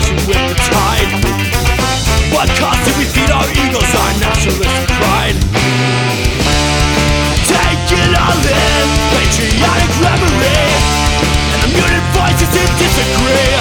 crashing with the tide. What cause do we feed our egos, our nationalistic pride? Take it all in, patriotic reverie, and the muted voices who disagree.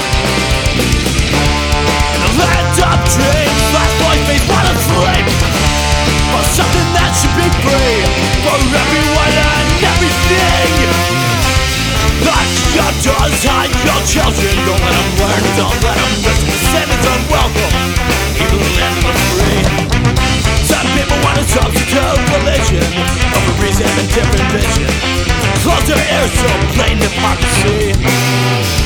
In a land of dreams, last boys face one asleep, for something that should be free, for everyone and everything. Lock your doors, hide your children, don't let them learn, don't let them listen. The sin is unwelcome, even the land of the free. Some people want to substitute religion over reason and different vision. Close their ears to plain hypocrisy.